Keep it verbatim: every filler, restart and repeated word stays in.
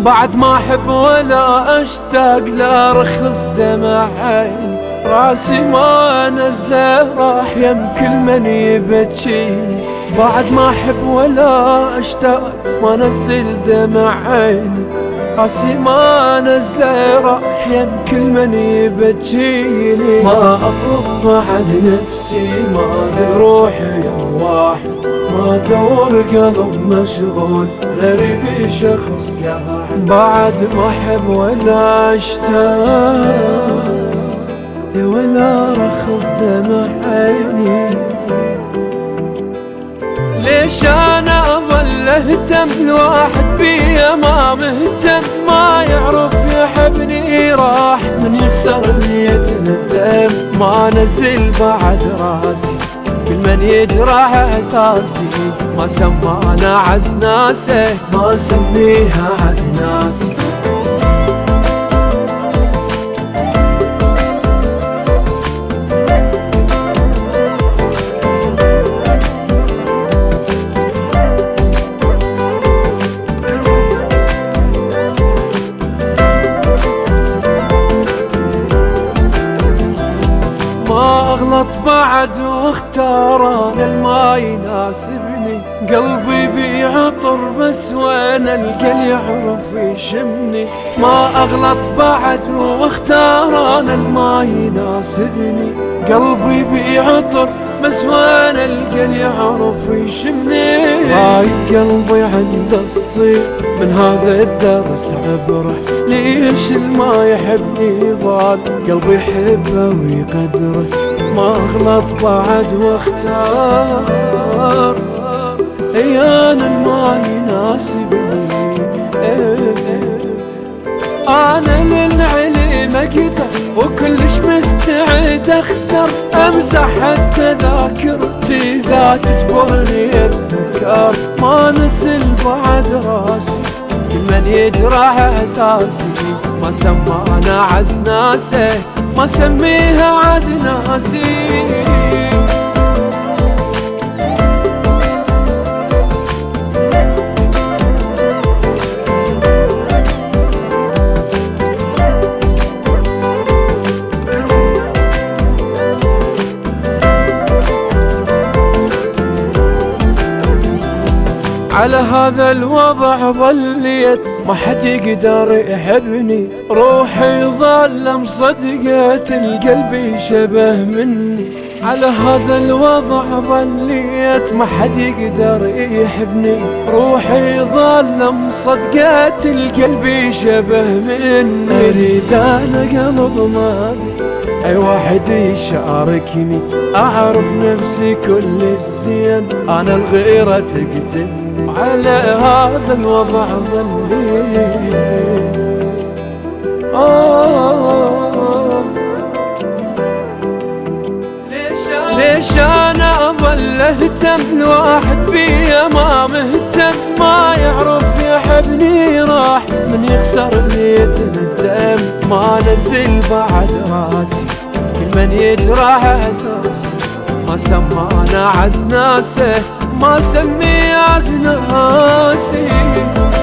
بعد ما احب ولا اشتاق لا رخص دمع عيني، راسي ما نزله راح يم كل من يبكيني. بعد ما احب ولا اشتاق ما نزل دمع عيني، راسي ما نزله راح يم كل من يبكيني. ما افرض بعد نفسي ما ادري روحي يوم واحد، ما ادور قلب مشغول غريب شخص قاعد. بعد ما احب ولا اشتاق ولا رخص دمع عيني، ليش انا اظل اهتم الواحد بيا ما مهتم، ما يعرف يحبني راح من يخسر يتندم. ما نزل بعد راسي كل من يجرح احساسي، ما سمانا عز ناسه ما سميها عز ناسي. اغلط بعد واختار انا الما يناسبني، قلبي بيعطر بس وين القى يعرف يشمني. ما اغلط بعد واختار انا الما يناسبني، قلبي بيعطر بس وين القى يعرف يشمني. رايد قلبي عند الصيف من هذا الدرس عبره، ليش الما يحبني ضال قلبي يحبه ويقدره. ما اغلط بعد واختار ايانا الما يناسبني. انا للعلم اقدر وكلش مستعد اخسر، امسح حتى ذاكرتي اذا تجبرني الذكر. ما نزل بعد راسي كل من يجرح احساسي، ما سمانا عز ناسه ما سميها عز ناسي. على هذا الوضع ظليت ما حد يقدر يحبني، روحي ظل مصدقت القلب شبه مني. على هذا الوضع ظليت ما حد يقدر يحبني، روحي ظل مصدقت القلب شبه مني. اريد انا قلب ما اي واحد يشاركني، اعرف نفسي كل الزين انا الغيرة تقتلني. على هذا الوضع ظليت آه ليش انا اظل اهتم الواحد بيا ما مهتم، ما يعرف يحبني راح من يخسر يتندم. ما نزل بعد راسي كل من يجرح احساسي، ما سمانا عز ناسه ما سمي عز ناسي.